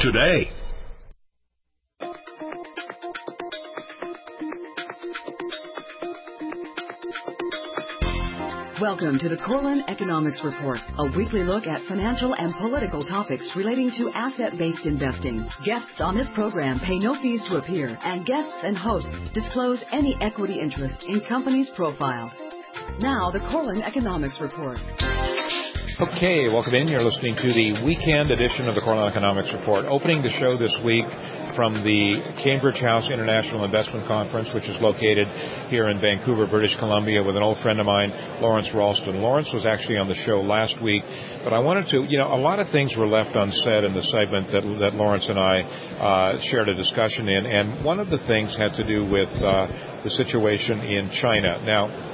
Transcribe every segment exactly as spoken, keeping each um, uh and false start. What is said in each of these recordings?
today. Welcome to the Corlin Economics Report, a weekly look at financial and political topics relating to asset-based investing. Guests on this program pay no fees to appear, and guests and hosts disclose any equity interest in companies' profiles. Now, the Corlin Economics Report. Okay, welcome in. You're listening to the weekend edition of the Corlin Economics Report. Opening the show this week from the Cambridge House International Investment Conference, which is located here in Vancouver, British Columbia, with an old friend of mine, Lawrence Ralston. Lawrence was actually on the show last week, but I wanted to, you know, a lot of things were left unsaid in the segment that, that Lawrence and I uh, shared a discussion in, and one of the things had to do with uh, the situation in China. Now,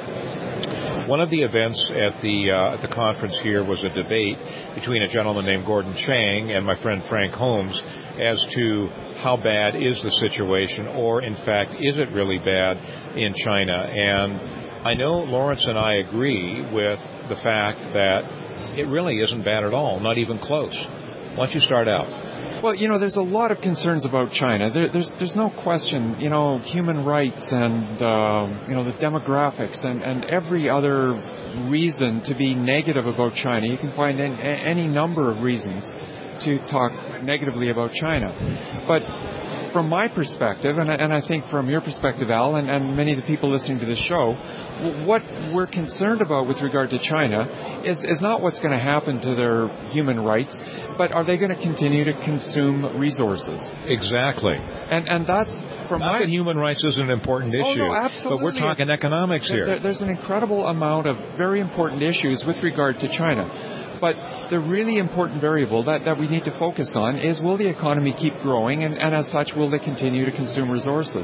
one of the events at the uh, at the conference here was a debate between a gentleman named Gordon Chang and my friend Frank Holmes as to how bad is the situation, or in fact, is it really bad in China? And I know Lawrence and I agree with the fact that it really isn't bad at all, not even close. Why don't you start out? Well, you know, there's a lot of concerns about China. There, there's there's no question, you know, human rights and, uh, you know, the demographics and, and every other reason to be negative about China. You can find any, any number of reasons to talk negatively about China. But from my perspective, and I, and I think from your perspective, Al, and, and many of the people listening to this show, what we're concerned about with regard to China is, is not what's going to happen to their human rights, but are they going to continue to consume resources? Exactly. And and that's from not my... that human rights is an important issue. Oh, no, absolutely. But we're talking economics here. There, there's an incredible amount of very important issues with regard to China. But the really important variable that, that we need to focus on is, will the economy keep growing, and, and as such, will they continue to consume resources?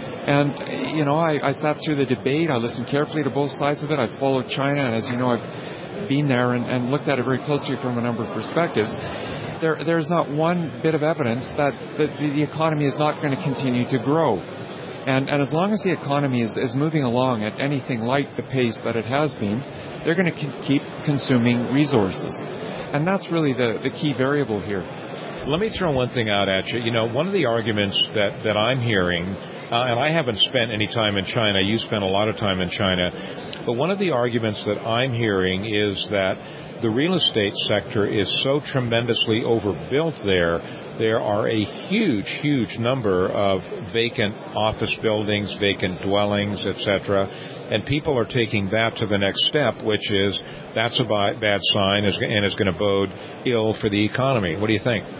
And, you know, I, I sat through the debate. I listened carefully to both sides of it. I followed China, and as you know, I've been there and, and looked at it very closely from a number of perspectives. There, there's not one bit of evidence that the, the economy is not going to continue to grow. And, and as long as the economy is, is moving along at anything like the pace that it has been, they're going to keep consuming resources. And that's really the, the key variable here. Let me throw one thing out at you. You know, one of the arguments that, that I'm hearing, uh, and I haven't spent any time in China, you spent a lot of time in China, but one of the arguments that I'm hearing is that the real estate sector is so tremendously overbuilt there. There are a huge, huge number of vacant office buildings, vacant dwellings, et cetera, and people are taking that to the next step, which is that's a bad sign and is going to bode ill for the economy. What do you think?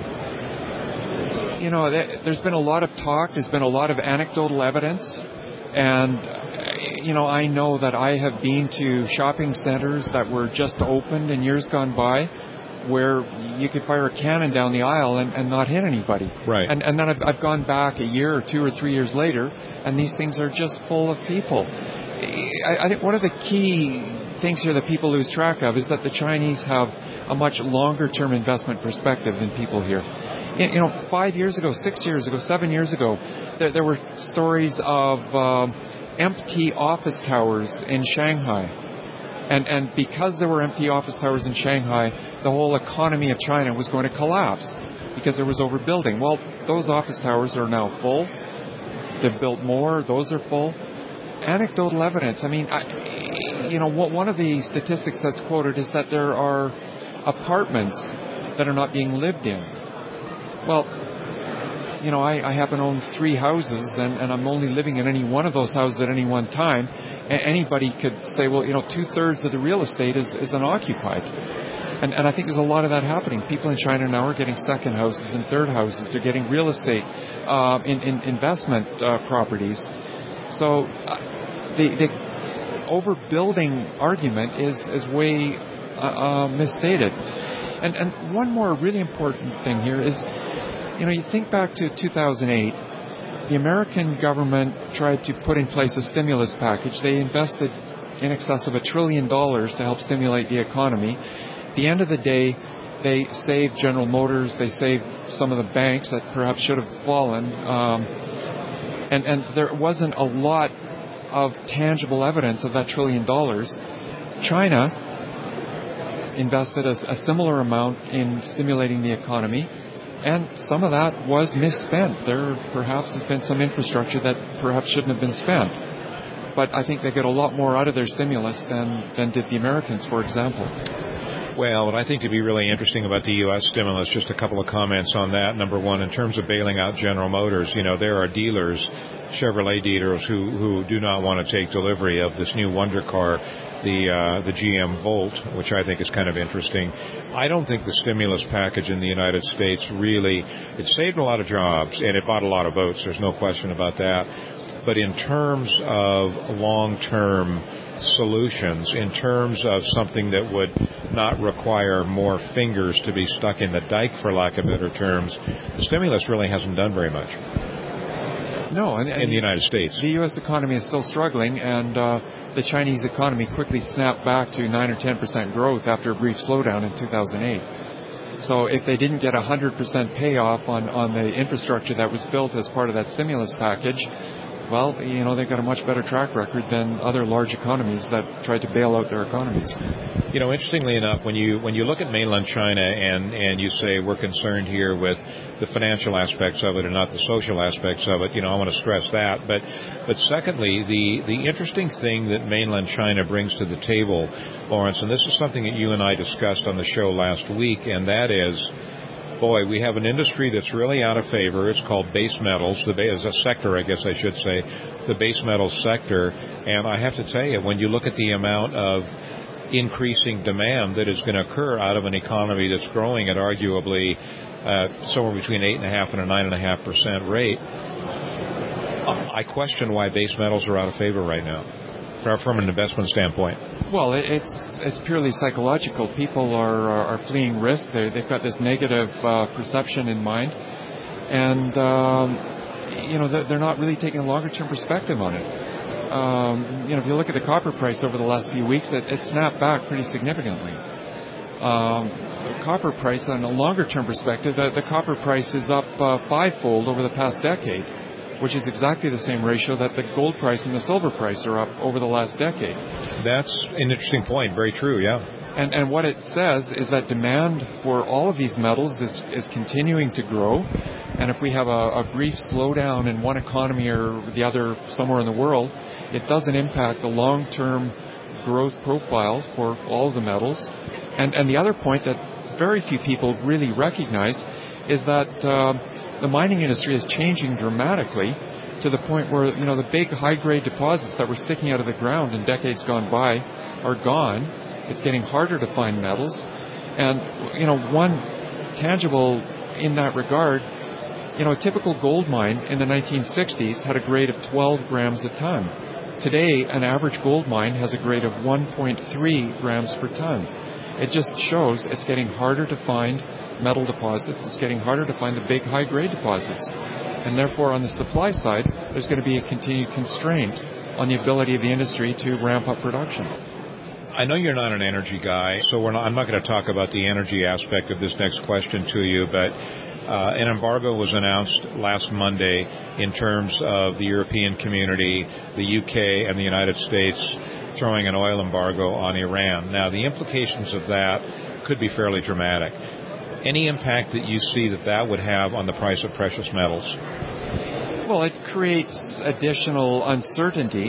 You know, there's been a lot of talk. There's been a lot of anecdotal evidence. And, you know, I know that I have been to shopping centers that were just opened in years gone by, where you could fire a cannon down the aisle and, and not hit anybody. Right. And, and then I've, I've gone back a year or two or three years later, and these things are just full of people. I, I think one of the key things here that people lose track of is that the Chinese have a much longer-term investment perspective than people here. You know, five years ago, six years ago, seven years ago, there, there were stories of um, empty office towers in Shanghai. And, and because there were empty office towers in Shanghai, the whole economy of China was going to collapse because there was overbuilding. Well, those office towers are now full. They've built more. Those are full. Anecdotal evidence. I mean, I, you know, one of the statistics that's quoted is that there are apartments that are not being lived in. Well, you know, I, I happen to own three houses, and, and I'm only living in any one of those houses at any one time. And anybody could say, well, you know, two-thirds of the real estate is, is unoccupied. And, and I think there's a lot of that happening. People in China now are getting second houses and third houses. They're getting real estate uh, in, in investment uh, properties. So uh, the, the overbuilding argument is, is way uh, uh, misstated. And, and one more really important thing here is, you know, you think back to two thousand eight, the American government tried to put in place a stimulus package. They invested in excess of a trillion dollars to help stimulate the economy. At the end of the day, they saved General Motors. They saved some of the banks that perhaps should have fallen. Um, and, and there wasn't a lot of tangible evidence of that trillion dollars. China invested a, a similar amount in stimulating the economy. And some of that was misspent. There perhaps has been some infrastructure that perhaps shouldn't have been spent. But I think they get a lot more out of their stimulus than, than did the Americans, for example. Well, what I think to be really interesting about the U S stimulus, just a couple of comments on that. Number one, in terms of bailing out General Motors, you know, there are dealers, Chevrolet dealers, who, who do not want to take delivery of this new wonder car, the uh, the G M Volt, which I think is kind of interesting. I don't think the stimulus package in the United States really, it saved a lot of jobs, and it bought a lot of votes. There's no question about that. But in terms of long-term solutions, in terms of something that would not require more fingers to be stuck in the dike, for lack of better terms, the stimulus really hasn't done very much. No, and, and in the United States. The U S economy is still struggling, and uh, the Chinese economy quickly snapped back to nine or ten percent growth after a brief slowdown in two thousand eight. So if they didn't get a one hundred percent payoff on, on the infrastructure that was built as part of that stimulus package, well, you know, they've got a much better track record than other large economies that tried to bail out their economies. You know, interestingly enough, when you when you look at mainland China and, and you say we're concerned here with the financial aspects of it and not the social aspects of it, you know, I want to stress that. But but secondly, the, the interesting thing that mainland China brings to the table, Lawrence, and this is something that you and I discussed on the show last week, and that is, boy, we have an industry that's really out of favor. It's called base metals. The base, a sector, I guess I should say, the base metals sector. And I have to tell you, when you look at the amount of increasing demand that is going to occur out of an economy that's growing at arguably uh, somewhere between eight and a half and a nine and a half percent rate, I question why base metals are out of favor right now from an investment standpoint. Well, it's it's purely psychological. People are are fleeing risk. They they've got this negative uh, perception in mind, and um, you know they're not really taking a longer term perspective on it. Um, you know, if you look at the copper price over the last few weeks, it, it snapped back pretty significantly. Um, the copper price on a longer term perspective, the, the copper price is up uh, fivefold over the past decade, which is exactly the same ratio that the gold price and the silver price are up over the last decade. That's an interesting point. Very true, yeah. And and what it says is that demand for all of these metals is, is continuing to grow. And if we have a, a brief slowdown in one economy or the other somewhere in the world, it doesn't impact the long-term growth profile for all of the metals. And, and the other point that very few people really recognize is that um, the mining industry is changing dramatically to the point where, you know, the big high-grade deposits that were sticking out of the ground in decades gone by are gone. It's getting harder to find metals. And, you know, one tangible in that regard, you know, a typical gold mine in the nineteen sixties had a grade of twelve grams a ton. Today, an average gold mine has a grade of one point three grams per ton. It just shows it's getting harder to find metal deposits. It's getting harder to find the big high-grade deposits. And therefore, on the supply side, there's going to be a continued constraint on the ability of the industry to ramp up production. I know you're not an energy guy, so we're not, I'm not going to talk about the energy aspect of this next question to you, but uh, an embargo was announced last Monday in terms of the European community, the U K, and the United States throwing an oil embargo on Iran. Now, the implications of that could be fairly dramatic. Any impact that you see that that would have on the price of precious metals? Well, it creates additional uncertainty,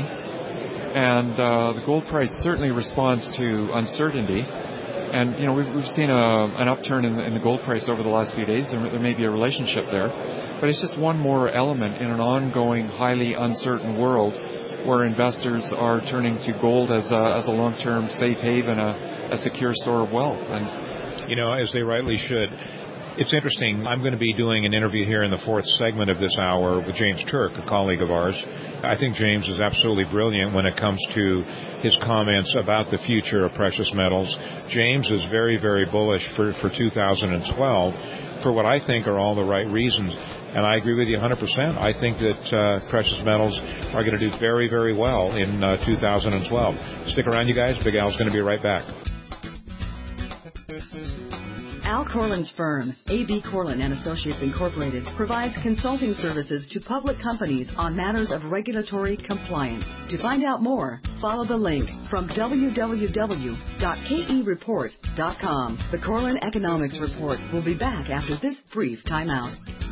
and uh, the gold price certainly responds to uncertainty. And, you know, we've, we've seen a, an upturn in the, in the gold price over the last few days. There, there may be a relationship there. But it's just one more element in an ongoing, highly uncertain world where investors are turning to gold as a, as a long-term safe haven, a, a secure store of wealth. And, you know, as they rightly should. It's interesting. I'm going to be doing an interview here in the fourth segment of this hour with James Turk, a colleague of ours. I think James is absolutely brilliant when it comes to his comments about the future of precious metals. James is very, very bullish for, for two thousand twelve for what I think are all the right reasons. And I agree with you one hundred percent. I think that uh, precious metals are going to do very, very well in uh, two thousand twelve. Stick around, you guys. Big Al's going to be right back. Al Corlin's firm, A B. Corlin and Associates Incorporated, provides consulting services to public companies on matters of regulatory compliance. To find out more, follow the link from w w w dot k e report dot com. The Corlin Economics Report will be back after this brief timeout.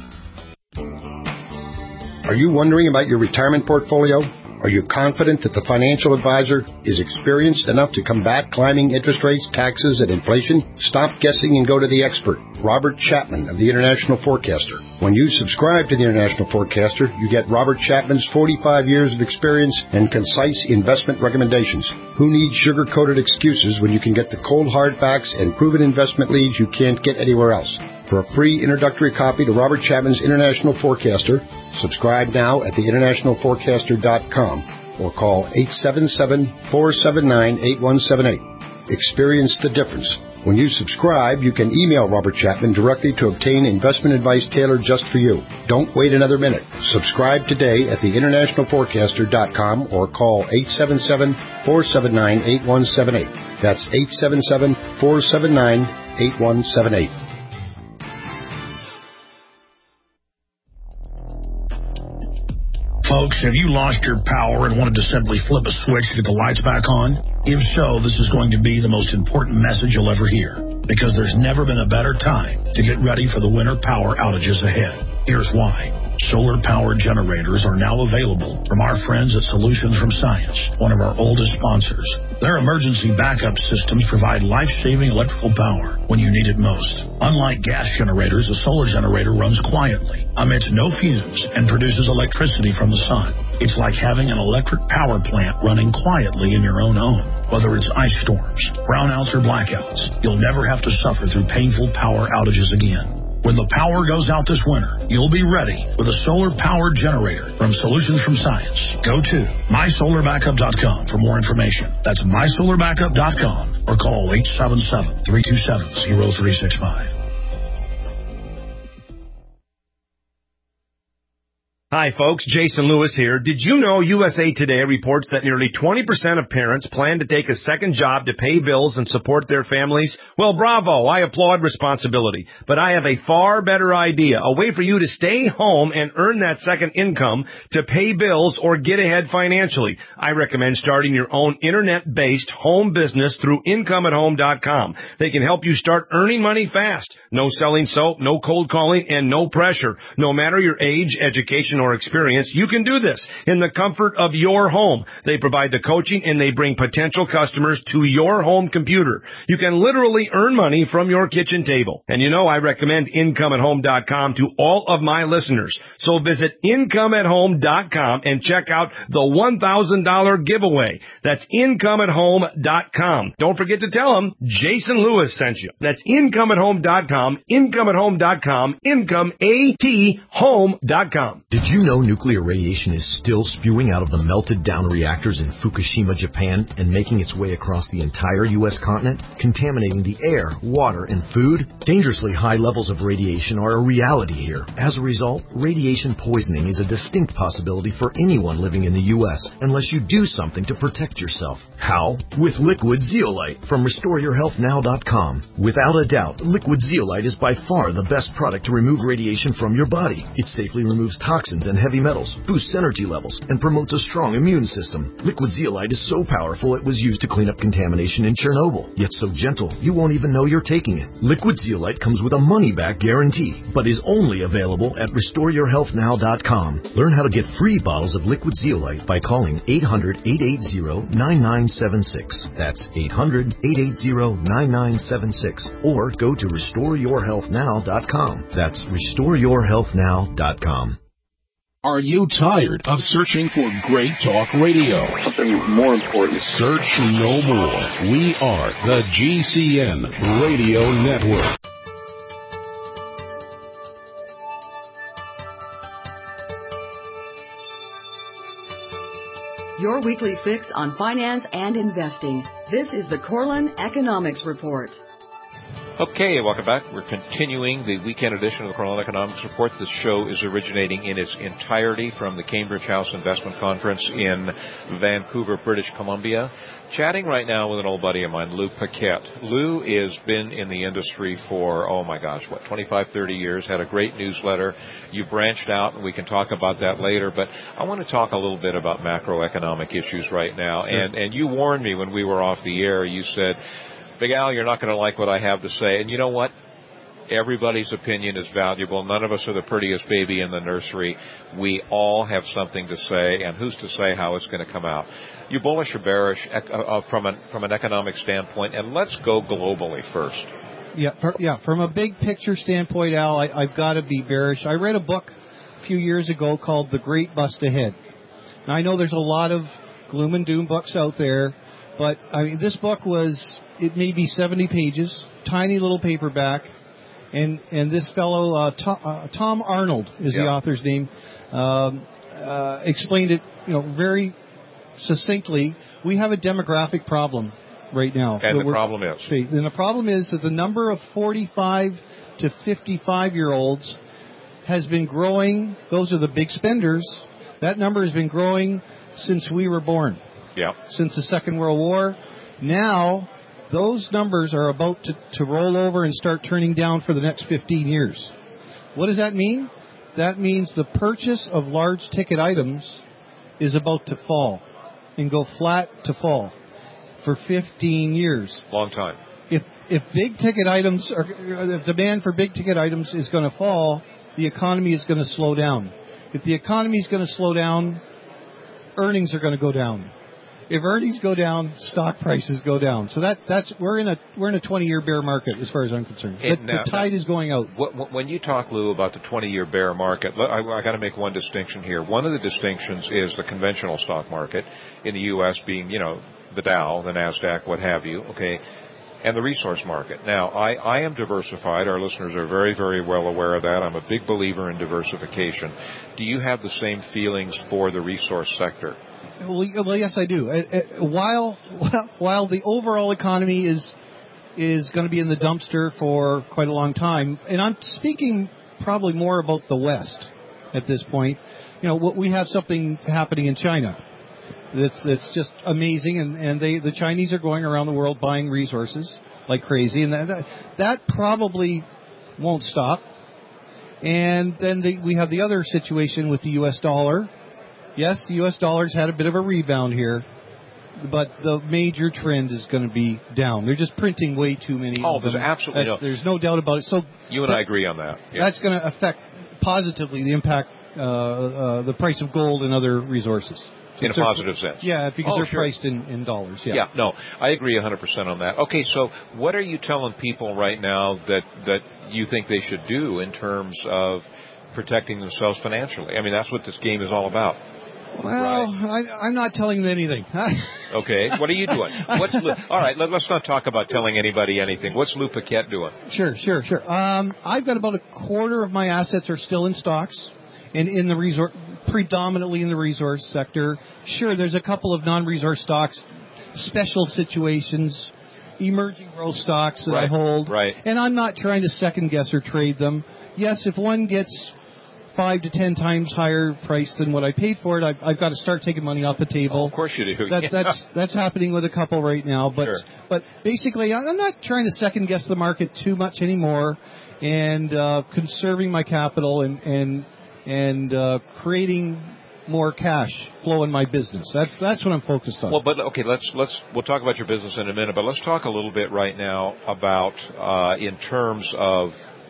Are you wondering about your retirement portfolio? Are you confident that the financial advisor is experienced enough to combat climbing interest rates, taxes, and inflation? Stop guessing and go to the expert, Robert Chapman of the International Forecaster. When you subscribe to the International Forecaster, you get Robert Chapman's forty-five years of experience and concise investment recommendations. Who needs sugar-coated excuses when you can get the cold hard facts and proven investment leads you can't get anywhere else? For a free introductory copy to Robert Chapman's International Forecaster, subscribe now at the international forecaster dot com or call eight seven seven, four seven nine, eight one seven eight. Experience the difference. When you subscribe, you can email Robert Chapman directly to obtain investment advice tailored just for you. Don't wait another minute. Subscribe today at the international forecaster dot com or call eight seven seven, four seven nine, eight one seven eight. That's eight seven seven, four seven nine, eight one seven eight. Folks, have you lost your power and wanted to simply flip a switch to get the lights back on? If so, this is going to be the most important message you'll ever hear, because there's never been a better time to get ready for the winter power outages ahead. Here's why. Solar-powered generators are now available from our friends at Solutions from Science, one of our oldest sponsors. Their emergency backup systems provide life-saving electrical power when you need it most. Unlike gas generators, a solar generator runs quietly, emits no fumes, and produces electricity from the sun. It's like having an electric power plant running quietly in your own home. Whether it's ice storms, brownouts, or blackouts, you'll never have to suffer through painful power outages again. When the power goes out this winter, you'll be ready with a solar-powered generator from Solutions from Science. Go to my solar backup dot com for more information. That's my solar backup dot com or call eight seven seven, three two seven, zero three six five. Hi, folks. Jason Lewis here. Did you know U S A Today reports that nearly twenty percent of parents plan to take a second job to pay bills and support their families? Well, bravo. I applaud responsibility. But I have a far better idea, a way for you to stay home and earn that second income to pay bills or get ahead financially. I recommend starting your own internet-based home business through income at home dot com. They can help you start earning money fast. No selling soap, no cold calling, and no pressure. No matter your age, education, or experience, you can do this in the comfort of your home. They provide the coaching and they bring potential customers to your home computer. You can literally earn money from your kitchen table. And you know I recommend income at home dot com to all of my listeners. So visit income at home dot com and check out the one thousand dollars giveaway. That's income at home dot com. Don't forget to tell them Jason Lewis sent you. That's income at home dot com, income at home dot com, income at home dot com. Did you know nuclear radiation is still spewing out of the melted down reactors in Fukushima, Japan, and making its way across the entire U S continent, contaminating the air, water, and food? Dangerously high levels of radiation are a reality here. As a result, radiation poisoning is a distinct possibility for anyone living in the U S unless you do something to protect yourself. How? With Liquid Zeolite from restore your health now dot com. Without a doubt, Liquid Zeolite is by far the best product to remove radiation from your body. It safely removes toxins and heavy metals, boosts energy levels, and promotes a strong immune system. Liquid Zeolite is so powerful it was used to clean up contamination in Chernobyl, yet so gentle you won't even know you're taking it. Liquid Zeolite comes with a money-back guarantee, but is only available at restore your health now dot com. Learn how to get free bottles of Liquid Zeolite by calling eight hundred, eight eight zero, nine nine seven six. That's eight hundred, eight eight zero, nine nine seven six. Or go to restore your health now dot com. That's restore your health now dot com. Are you tired of searching for great talk radio? Something more important. Search no more. We are the G C N Radio Network. Your weekly fix on finance and investing. This is the Corlin Economics Report. Okay, welcome back. We're continuing the weekend edition of the Cornell Economics Report. This show is originating in its entirety from the Cambridge House Investment Conference in Vancouver, British Columbia. Chatting right now with an old buddy of mine, Lou Paquette. Lou has been in the industry for, oh my gosh, what, twenty-five, thirty years, had a great newsletter. You branched out, and we can talk about that later, but I want to talk a little bit about macroeconomic issues right now. And, and you warned me when we were off the air. You said, Big Al, you're not going to like what I have to say. And you know what? Everybody's opinion is valuable. None of us are the prettiest baby in the nursery. We all have something to say, and who's to say how it's going to come out? You bullish or bearish uh, from an from an economic standpoint? And let's go globally first. Yeah, for, yeah. From a big picture standpoint, Al, I, I've got to be bearish. I read a book a few years ago called The Great Bust Ahead. Now, I know there's a lot of gloom and doom books out there, but I mean, this book was, it may be seventy pages, tiny little paperback. And and this fellow, uh, Tom, uh, Tom Arnold is yeah. the author's name, um, uh, explained it, you know, very succinctly. We have a demographic problem right now. And the problem is? And the problem is that the number of forty-five to fifty-five-year-olds has been growing. Those are the big spenders. That number has been growing since we were born. Yeah. Since the Second World War. Now, those numbers are about to, to roll over and start turning down for the next fifteen years. What does that mean? That means the purchase of large ticket items is about to fall and go flat to fall for fifteen years. Long time. If if big ticket items are, the demand for big ticket items is going to fall, the economy is going to slow down. If the economy is going to slow down, earnings are going to go down. If earnings go down, stock prices go down. So that that's we're in a we're in a twenty-year bear market as far as I'm concerned. The, now, the tide is going out. When you talk, Lou, about the twenty-year bear market, I, I got to make one distinction here. One of the distinctions is the conventional stock market in the U S being, you know, the Dow, the Nasdaq, what have you. Okay. And the resource market. Now, I, I am diversified. Our listeners are very, very well aware of that. I'm a big believer in diversification. Do you have the same feelings for the resource sector? Well, yes, I do. While while the overall economy is is going to be in the dumpster for quite a long time, and I'm speaking probably more about the West at this point. You know, we have something happening in China that's that's just amazing, and and they the Chinese are going around the world buying resources like crazy, and that that probably won't stop. And then the, we have the other situation with the U S dollar. Yes, the U S dollar's had a bit of a rebound here, but the major trend is going to be down. They're just printing way too many. Oh, there's absolutely no. There's no doubt about it. So you and I agree on that. Yeah. That's going to affect positively the impact, uh, uh, the price of gold and other resources. In a positive sense. Yeah, because oh, they're sure. priced in, in dollars. Yeah. yeah, no, I agree one hundred percent on that. Okay, so what are you telling people right now that, that you think they should do in terms of protecting themselves financially? I mean, that's what this game is all about. Well, right. I, I'm not telling them anything. Okay, what are you doing? What's Lou, all right, let, let's not talk about telling anybody anything. What's Lou Paquette doing? Sure, sure, sure. Um, I've got about a quarter of my assets are still in stocks, and in the resource, predominantly in the resource sector. Sure, there's a couple of non-resource stocks, special situations, emerging growth stocks that right, I hold, right. and I'm not trying to second guess or trade them. Yes, if one gets five to ten times higher price than what I paid for it, I've, I've got to start taking money off the table. Oh, of course you do. That, yeah. That's that's happening with a couple right now. But sure. but basically, I'm not trying to second guess the market too much anymore, and uh, conserving my capital and and and uh, creating more cash flow in my business. That's that's what I'm focused on. Well, but okay, let's let's we'll talk about your business in a minute, but let's talk a little bit right now about uh, in terms of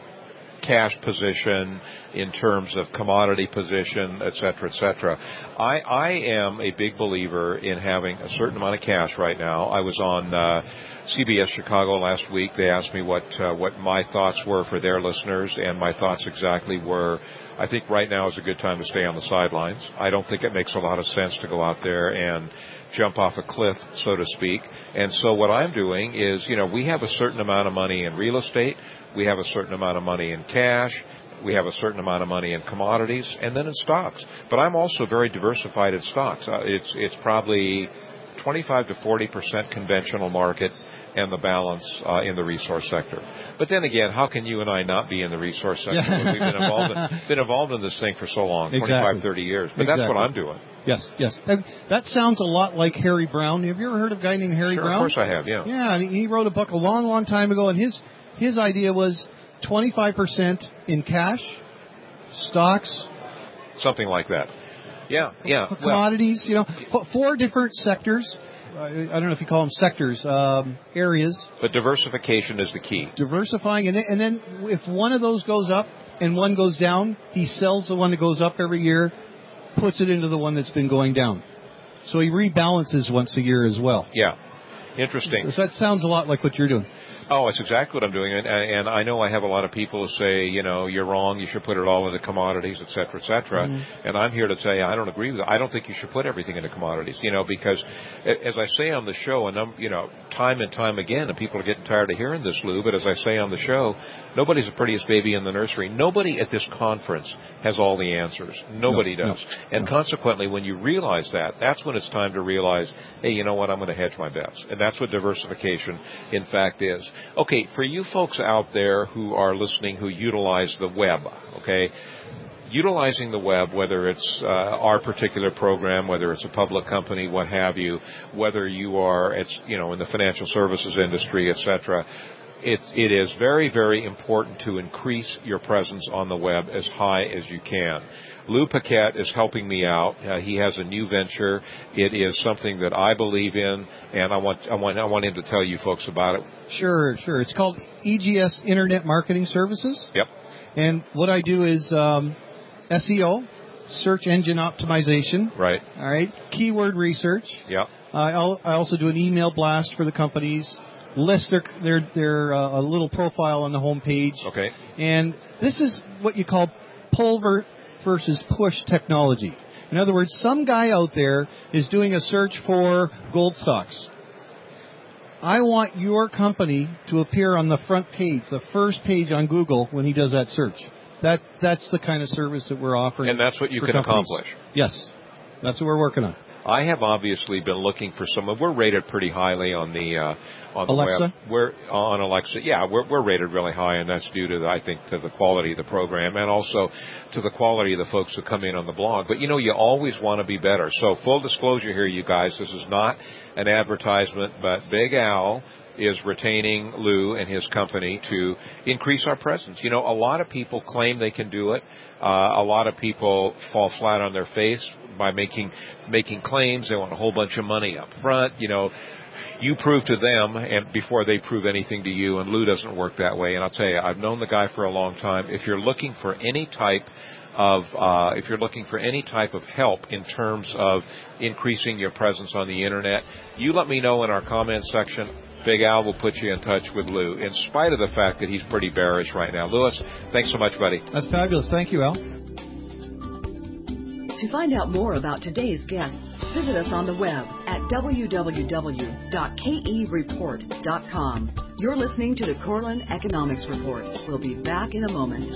cash position, in terms of commodity position, et cetera, et cetera. I, I am a big believer in having a certain amount of cash right now. I was on uh, C B S Chicago last week. They asked me what uh, what my thoughts were for their listeners, and my thoughts exactly were, I think right now is a good time to stay on the sidelines. I don't think it makes a lot of sense to go out there and jump off a cliff, so to speak. And so what I'm doing is, you know, we have a certain amount of money in real estate. We have a certain amount of money in cash. We have a certain amount of money in commodities and then in stocks. But I'm also very diversified in stocks. Uh, it's, it's probably twenty-five to forty percent conventional market, and the balance uh, in the resource sector. But then again, how can you and I not be in the resource sector? Yeah. We've been involved in, been involved in this thing for so long, Exactly. twenty-five, thirty years. But exactly. that's what I'm doing. Yes, yes. That, that sounds a lot like Harry Brown. Have you ever heard of a guy named Harry sure, Brown? Of course I have, yeah. Yeah, and he wrote a book a long, long time ago, and his his idea was twenty-five percent in cash, stocks, something like that. Yeah, yeah. Commodities, well, you know, four different sectors. I don't know if you call them sectors, um, areas. But diversification is the key. Diversifying, and then, and then if one of those goes up and one goes down, he sells the one that goes up every year, puts it into the one that's been going down. So he rebalances once a year as well. Yeah. Interesting. So, so that sounds a lot like what you're doing. Oh, it's exactly what I'm doing. And, and I know I have a lot of people who say, you know, you're wrong, you should put it all into commodities, et cetera, et cetera. Mm-hmm. And I'm here to tell you, I don't agree with that. I don't think you should put everything into commodities, you know, because as I say on the show, and I'm, you know, time and time again, and people are getting tired of hearing this, Lou, but as I say on the show, nobody's the prettiest baby in the nursery. Nobody at this conference has all the answers. Nobody no, does. No, and no. Consequently, when you realize that, that's when it's time to realize, hey, you know what, I'm going to hedge my bets. And that's what diversification, in fact, is. Okay, for you folks out there who are listening who utilize the web, okay, utilizing the web, whether it's uh, our particular program, whether it's a public company, what have you, whether you are, it's, you know, in the financial services industry, et cetera, It, it is very, very important to increase your presence on the web as high as you can. Lou Paquette is helping me out. Uh, he has a new venture. It is something that I believe in, and I want, I want, I want him to tell you folks about it. Sure, sure. It's called E G S Internet Marketing Services. Yep. And what I do is um, S E O, search engine optimization. Right. All right. Keyword research. Yep. Uh, I'll, I also do an email blast for the companies. List their their their uh, a little profile on the home page. Okay. And this is what you call pull ver- versus push technology. In other words, some guy out there is doing a search for gold stocks. I want your company to appear on the front page, the first page on Google when he does that search. That that's the kind of service that we're offering. And that's what you can companies. accomplish. Yes. That's what we're working on. I have obviously been looking for some. We're rated pretty highly on the uh, on the Alexa? web. We're on Alexa. Yeah, we're we're rated really high, and that's due to the, I think to the quality of the program and also to the quality of the folks who come in on the blog. But you know, you always want to be better. So full disclosure here, you guys, this is not an advertisement, but Big Al is retaining Lou and his company to increase our presence. You know, a lot of people claim they can do it. Uh, a lot of people fall flat on their face by making making claims. They want a whole bunch of money up front. You know, you prove to them and before they prove anything to you, and Lou doesn't work that way. And I'll tell you, I've known the guy for a long time. If you're looking for any type of uh, if you're looking for any type of help in terms of increasing your presence on the Internet, you let me know in our comments section. Big Al will put you in touch with Lou, in spite of the fact that he's pretty bearish right now. Louis, thanks so much, buddy. That's fabulous. Thank you, Al. To find out more about today's guests, visit us on the web at w w w dot k e report dot com. You're listening to the Corlin Economics Report. We'll be back in a moment.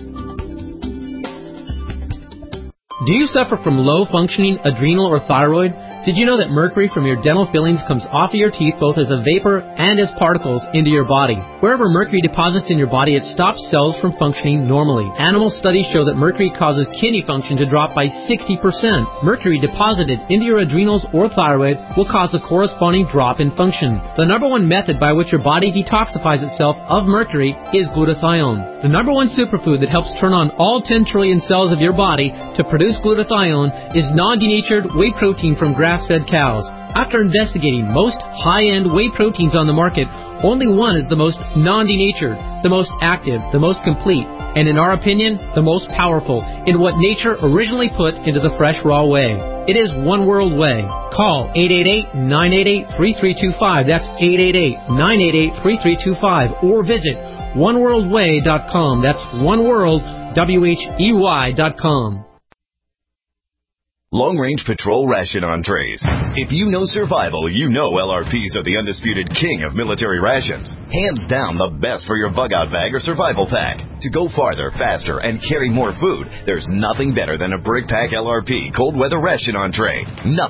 Do you suffer from low-functioning adrenal or thyroid? Did you know that mercury from your dental fillings comes off of your teeth both as a vapor and as particles into your body? Wherever mercury deposits in your body, it stops cells from functioning normally. Animal studies show that mercury causes kidney function to drop by sixty percent. Mercury deposited into your adrenals or thyroid will cause a corresponding drop in function. The number one method by which your body detoxifies itself of mercury is glutathione. The number one superfood that helps turn on all ten trillion cells of your body to produce glutathione is non-denatured whey protein from grass-fed cows. After investigating most high-end whey proteins on the market, only one is the most non-denatured, the most active, the most complete, and in our opinion, the most powerful in what nature originally put into the fresh raw whey. It is One World Whey. Call eight eight eight, nine eight eight, three three two five. That's eight eight eight, nine eight eight, three three two five. Or visit one world whey dot com. That's oneworld, W H E Y dot com. Long-range patrol ration entrees. If you know survival, you know L R Ps are the undisputed king of military rations. Hands down the best for your bug-out bag or survival pack. To go farther, faster, and carry more food, there's nothing better than a Brick Pack L R P cold weather ration entree. Nothing.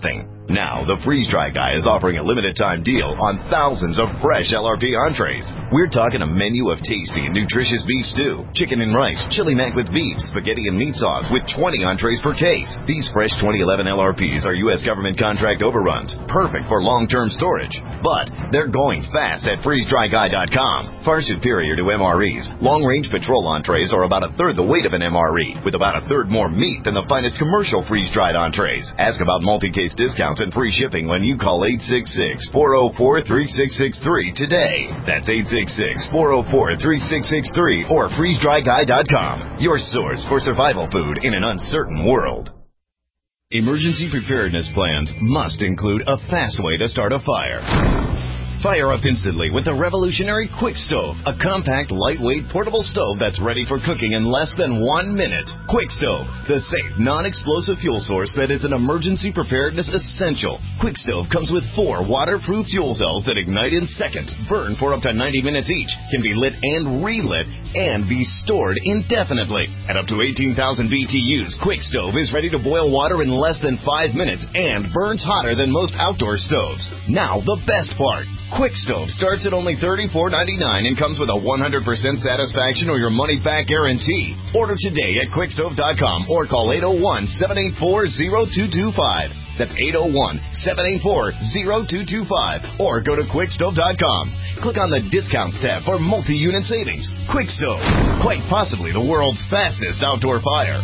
Now, the Freeze Dry Guy is offering a limited-time deal on thousands of fresh L R P entrees. We're talking a menu of tasty and nutritious beef stew, chicken and rice, chili mac with beef, spaghetti and meat sauce with twenty entrees per case. These fresh twenty eleven L R Ps are U S government contract overruns, perfect for long-term storage. But they're going fast at freeze dry guy dot com. Far superior to M R Es, long-range patrol entrees are about a third the weight of an M R E, with about a third more meat than the finest commercial freeze-dried entrees. Ask about multi-case discounts and free shipping when you call eight six six, four oh four, three six six three today. That's eight six six, four oh four, three six six three or freeze dry guy dot com. Your source for survival food in an uncertain world. Emergency preparedness plans must include a fast way to start a fire. Fire up instantly with the revolutionary Quick Stove, a compact, lightweight, portable stove that's ready for cooking in less than one minute. Quick Stove, the safe, non-explosive fuel source that is an emergency preparedness essential. Quick Stove comes with four waterproof fuel cells that ignite in seconds, burn for up to ninety minutes each, can be lit and relit, and be stored indefinitely. At up to eighteen thousand B T Us, Quick Stove is ready to boil water in less than five minutes and burns hotter than most outdoor stoves. Now, the best part. Quick Stove starts at only thirty-four ninety-nine and comes with a one hundred percent satisfaction or your money-back guarantee. Order today at quick stove dot com or call eight oh one, seven eight four, oh two two five. That's eight oh one, seven eight four, oh two two five. Or go to quick stove dot com. Click on the Discounts tab for multi-unit savings. Quick Stove, quite possibly the world's fastest outdoor fire.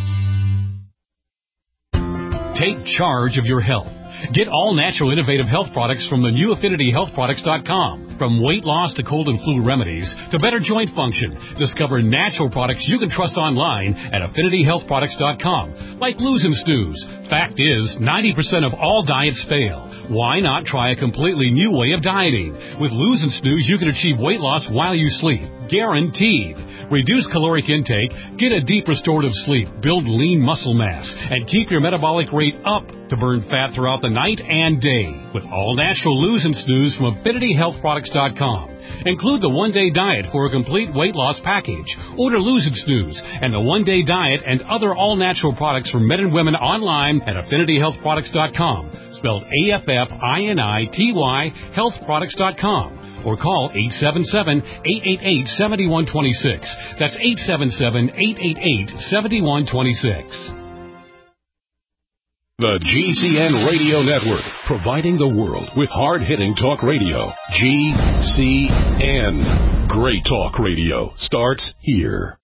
Take charge of your health. Get all natural innovative health products from the new affinity health products dot com. From weight loss to cold and flu remedies to better joint function, discover natural products you can trust online at affinity health products dot com. Like Lose and Snooze. Fact is, ninety percent of all diets fail. Why not try a completely new way of dieting? With Lose and Snooze, you can achieve weight loss while you sleep. Guaranteed. Reduce caloric intake, get a deep restorative sleep, build lean muscle mass, and keep your metabolic rate up to burn fat throughout the night and day. With all natural Lose and Snooze from affinity health products dot com. Include the one-day diet for a complete weight loss package. Order Lose and Snooze and the one-day diet and other all-natural products for men and women online at affinity health products dot com. Spelled A F F I N I T Y health products dot com. Or call eight seven seven, eight eight eight, seven one two six. That's eight seven seven, eight eight eight, seven one two six. The G C N Radio Network, providing the world with hard-hitting talk radio. G C N. Great talk radio starts here.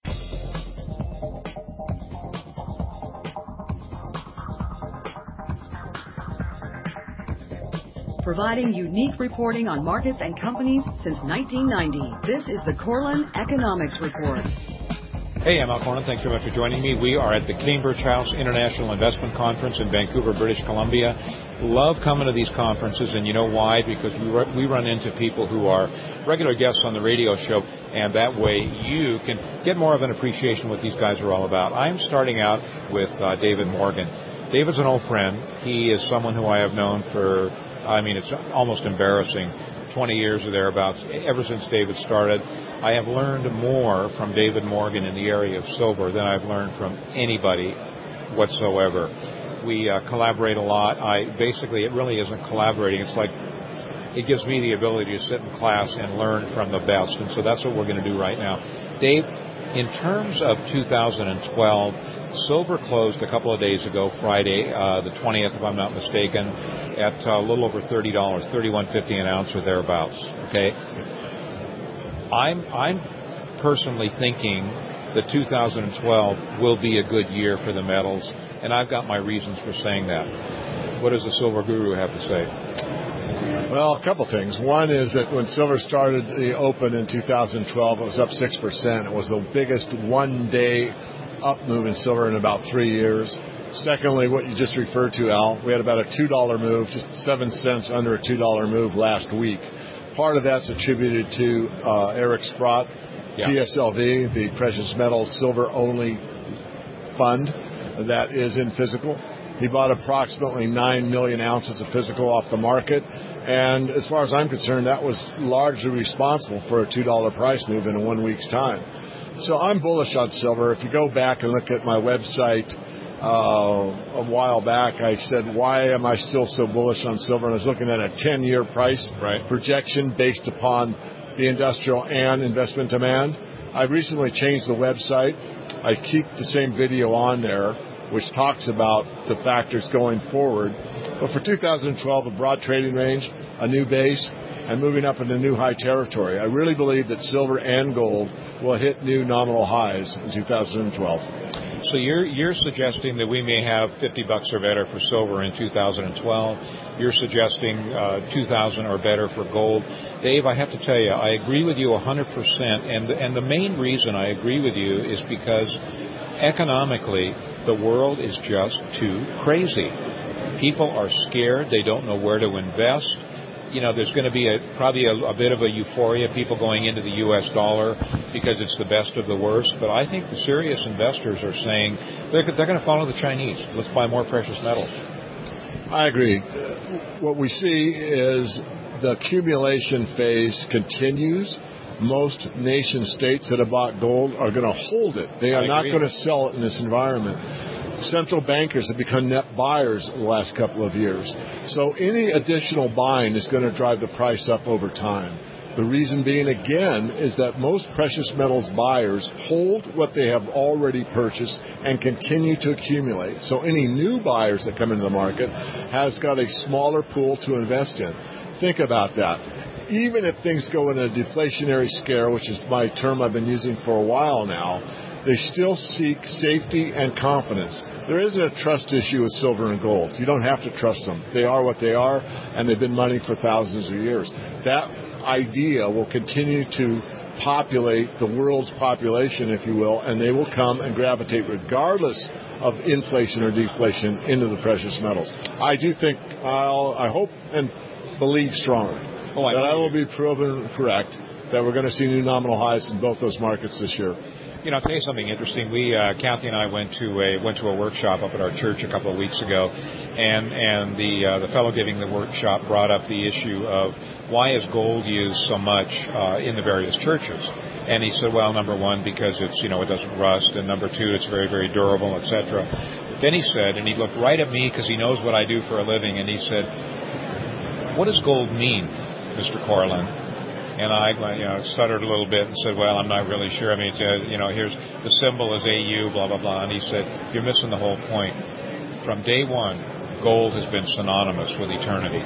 Providing unique reporting on markets and companies since nineteen ninety. This is the Corlin Economics Report. Hey, I'm Al Corlin. Thanks very much for joining me. We are at the Cambridge House International Investment Conference in Vancouver, British Columbia. Love coming to these conferences, and you know why? Because we we run into people who are regular guests on the radio show, and that way you can get more of an appreciation of what these guys are all about. I'm starting out with uh, David Morgan. David's an old friend. He is someone who I have known for, I mean, it's almost embarrassing, twenty years or thereabouts, ever since David started. I have learned more from David Morgan in the area of silver than I've learned from anybody whatsoever. We uh, collaborate a lot. I basically, it really isn't collaborating. It's like it gives me the ability to sit in class and learn from the best, and so that's what we're going to do right now. Dave, in terms of two thousand twelve, silver closed a couple of days ago, Friday, uh, the twentieth, if I'm not mistaken, at uh, a little over thirty dollars, thirty-one fifty an ounce or thereabouts. Okay, I'm I'm personally thinking that two thousand twelve will be a good year for the metals, and I've got my reasons for saying that. What does the silver guru have to say? Well, a couple things. One is that when silver started the open in two thousand twelve, it was up six percent. It was the biggest one-day up move in silver in about three years. Secondly, what you just referred to, Al, we had about a two dollar move, just seven cents under a two dollar move last week. Part of that's attributed to uh, Eric Sprott, yeah. P S L V, the precious metals silver-only fund that is in physical. He bought approximately nine million ounces of physical off the market. And as far as I'm concerned, that was largely responsible for a two dollar price move in one week's time. So I'm bullish on silver. If you go back and look at my website, uh, a while back, I said, why am I still so bullish on silver? And I was looking at a ten-year price right. projection based upon the industrial and investment demand. I recently changed the website. I keep the same video on there, which talks about the factors going forward. But for two thousand twelve, a broad trading range, a new base, and moving up into new high territory. I really believe that silver and gold will hit new nominal highs in two thousand twelve. So you're you're suggesting that we may have fifty bucks or better for silver in two thousand twelve. You're suggesting uh, two thousand or better for gold. Dave, I have to tell you, I agree with you one hundred percent. And the, and the main reason I agree with you is because economically, the world is just too crazy. People are scared. They don't know where to invest. You know, there's going to be a, probably a, a bit of a euphoria, people going into the U S dollar because it's the best of the worst. But I think the serious investors are saying they're, they're going to follow the Chinese. Let's buy more precious metals. I agree. Uh, what we see is the accumulation phase continues. Most nation states that have bought gold are going to hold it. They are not going to sell it in this environment. Central bankers have become net buyers in the last couple of years. So any additional buying is going to drive the price up over time. The reason being, again, is that most precious metals buyers hold what they have already purchased and continue to accumulate. So any new buyers that come into the market has got a smaller pool to invest in. Think about that. Even if things go in a deflationary scare, which is my term I've been using for a while now, they still seek safety and confidence. There isn't a trust issue with silver and gold. You don't have to trust them. They are what they are, and they've been money for thousands of years. That idea will continue to populate the world's population, if you will, and they will come and gravitate regardless of inflation or deflation into the precious metals. I do think, I'll, I hope and believe strongly oh, I that I will be proven correct, that we're going to see new nominal highs in both those markets this year. You know, I'll tell you something interesting. We, uh, Kathy and I went to a went to a workshop up at our church a couple of weeks ago, and and the uh, the fellow giving the workshop brought up the issue of why is gold used so much uh, in the various churches. And he said, well, number one, because it's you know it doesn't rust, and number two, it's very very durable, et cetera. Then he said, and he looked right at me because he knows what I do for a living, and he said, what does gold mean, Mister Corlin? And I you know, stuttered a little bit and said, well, I'm not really sure. I mean, it's, uh, you know, here's the symbol is A U, blah, blah, blah. And he said, you're missing the whole point. From day one, gold has been synonymous with eternity.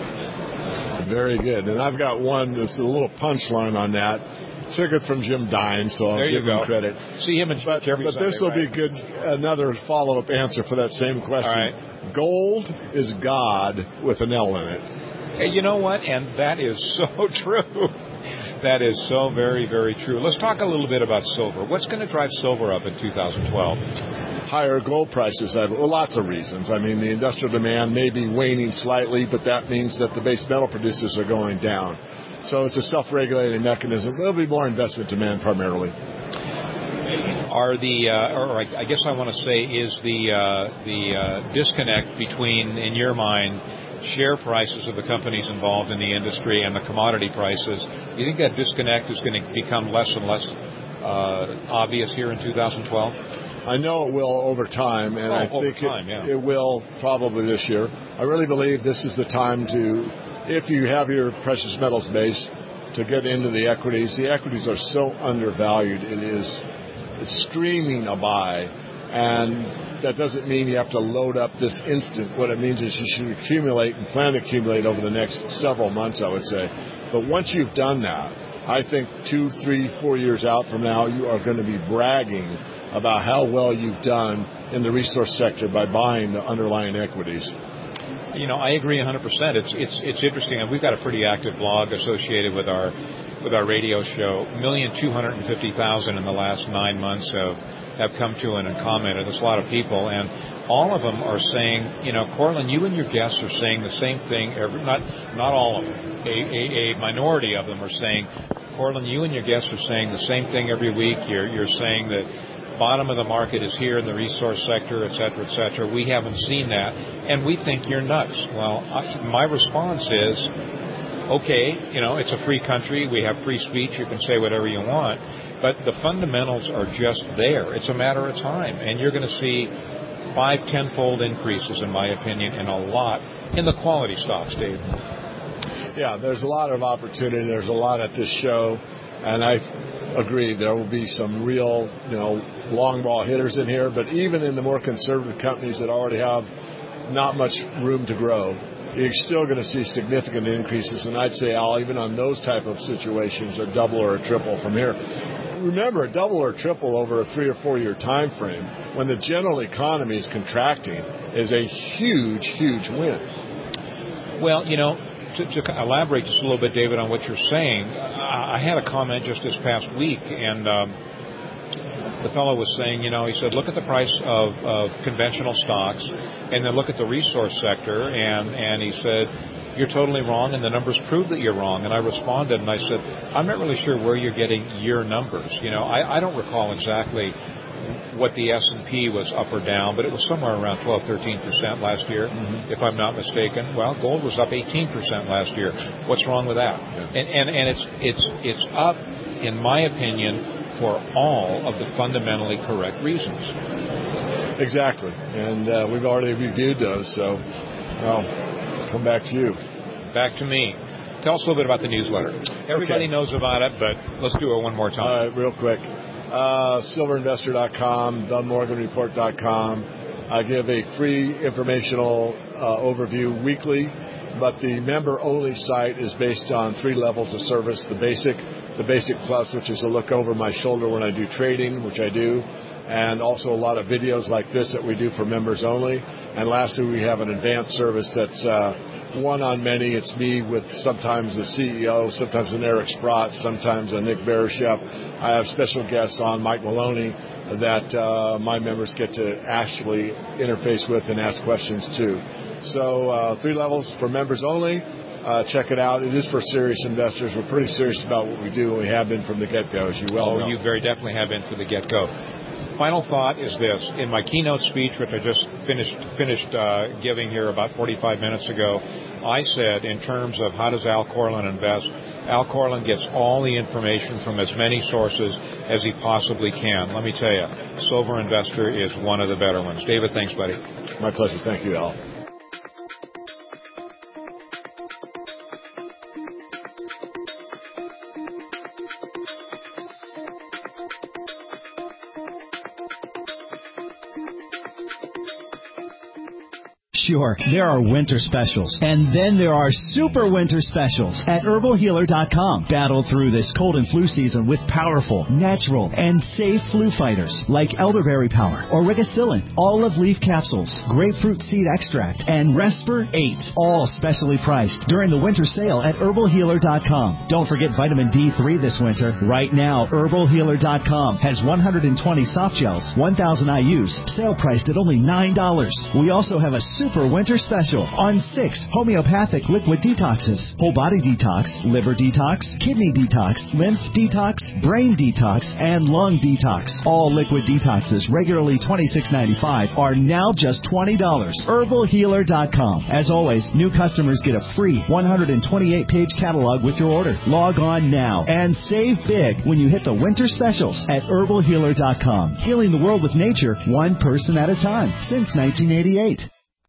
Very good. And I've got one that's a little punchline on that. Took it from Jim Dine, so I'll there give go. him credit. See him in but, every But Sunday, this will right? be good. Another follow-up answer for that same question. All right. Gold is God with an L in it. Hey, you know what? And that is so true. That is so very, very true. Let's talk a little bit about silver. What's going to drive silver up in two thousand twelve? Higher gold prices. Well, lots of reasons. I mean, the industrial demand may be waning slightly, but that means that the base metal producers are going down. So it's a self-regulating mechanism. There'll be more investment demand primarily. Are the, uh, or I guess I want to say, is the uh, the uh, disconnect between, in your mind, share prices of the companies involved in the industry and the commodity prices, do you think that disconnect is going to become less and less uh, obvious here in two thousand twelve? I know it will over time, and oh, I think time, it, yeah. it will probably this year. I really believe this is the time to, if you have your precious metals base, to get into the equities. The equities are so undervalued. It is it's screaming a buy, and that doesn't mean you have to load up this instant. What it means is you should accumulate and plan to accumulate over the next several months, I would say. But once you've done that, I think two, three, four years out from now, you are going to be bragging about how well you've done in the resource sector by buying the underlying equities. You know, I agree one hundred percent. It's it's it's interesting, and we've got a pretty active blog associated with our with our radio show. one million two hundred fifty thousand in the last nine months have have come to it and commented. There's a lot of people, and all of them are saying, you know, Corlin, you and your guests are saying the same thing. Every, not not all of them. A, a, a minority of them are saying, Corlin, you and your guests are saying the same thing every week. You're you're saying that bottom of the market is here in the resource sector, et cetera, et cetera. We haven't seen that, and we think you're nuts. Well, I, my response is, okay, you know, it's a free country. We have free speech. You can say whatever you want. But the fundamentals are just there. It's a matter of time. And you're going to see five, tenfold increases, in my opinion, in a lot in the quality stocks, Dave. Yeah, there's a lot of opportunity. There's a lot at this show, and I agree there will be some real, you know, long ball hitters in here. But even in the more conservative companies that already have not much room to grow, you're still going to see significant increases. And I'd say, Al, even on those type of situations, a double or a triple from here. Remember, a double or triple over a three or four year time frame when the general economy is contracting is a huge, huge win. Well, you know, to, to elaborate just a little bit, David, on what you're saying, I had a comment just this past week, and um, the fellow was saying, you know, he said, look at the price of, of conventional stocks, and then look at the resource sector, and, and he said, you're totally wrong, and the numbers prove that you're wrong. And I responded, and I said, I'm not really sure where you're getting your numbers. You know, I, I don't recall exactly what the S and P was up or down, but it was somewhere around twelve, thirteen percent last year, mm-hmm. if I'm not mistaken. Well, gold was up eighteen percent last year. What's wrong with that? Yeah. And, and, and it's, it's, it's up, in my opinion, for all of the fundamentally correct reasons. Exactly. And uh, we've already reviewed those, so well, come back to you. Back to me. Tell us a little bit about the newsletter. Everybody okay. knows about it, but let's do it one more time. All right, real quick. Uh, silver investor dot com, Dunn Morgan Report dot com. I give a free informational uh, overview weekly, but the member-only site is based on three levels of service. The basic, the basic plus, which is a look over my shoulder when I do trading, which I do, and also a lot of videos like this that we do for members only. And lastly, we have an advanced service that's uh, one on many. It's me with sometimes the C E O, sometimes an Eric Sprott, sometimes a Nick Bereshef. I have special guests on, Mike Maloney, that uh, my members get to actually interface with and ask questions to. So uh, three levels for members only. Uh, check it out. It is for serious investors. We're pretty serious about what we do, and we have been from the get-go, as you well oh, know. Oh, you very definitely have been from the get-go. Final thought is this. In my keynote speech, which I just finished finished uh, giving here about forty-five minutes ago, I said in terms of how does Al Corlin invest, Al Corlin gets all the information from as many sources as he possibly can. Let me tell you, Silver Investor is one of the better ones. David, thanks, buddy. My pleasure. Thank you, Al. Sure, there are winter specials, and then there are super winter specials at herbal healer dot com. Battle through this cold and flu season with powerful, natural, and safe flu fighters like elderberry power, auricicillin, olive leaf capsules, grapefruit seed extract, and Resper eight, all specially priced during the winter sale at herbal healer dot com. Don't forget vitamin D three this winter. Right now, herbal healer dot com has one hundred twenty soft gels, one thousand I U's, sale priced at only nine dollars. We also have a super winter special on six homeopathic liquid detoxes: whole body detox, liver detox, kidney detox, lymph detox, brain detox, and lung detox. All liquid detoxes, regularly twenty-six ninety-five, are now just twenty dollars. herbal healer dot com. As always, new customers get a free one hundred twenty-eight page catalog with your order. Log on now and save big when you hit the winter specials at herbal healer dot com. Healing the world with nature, one person at a time, since nineteen eighty-eight.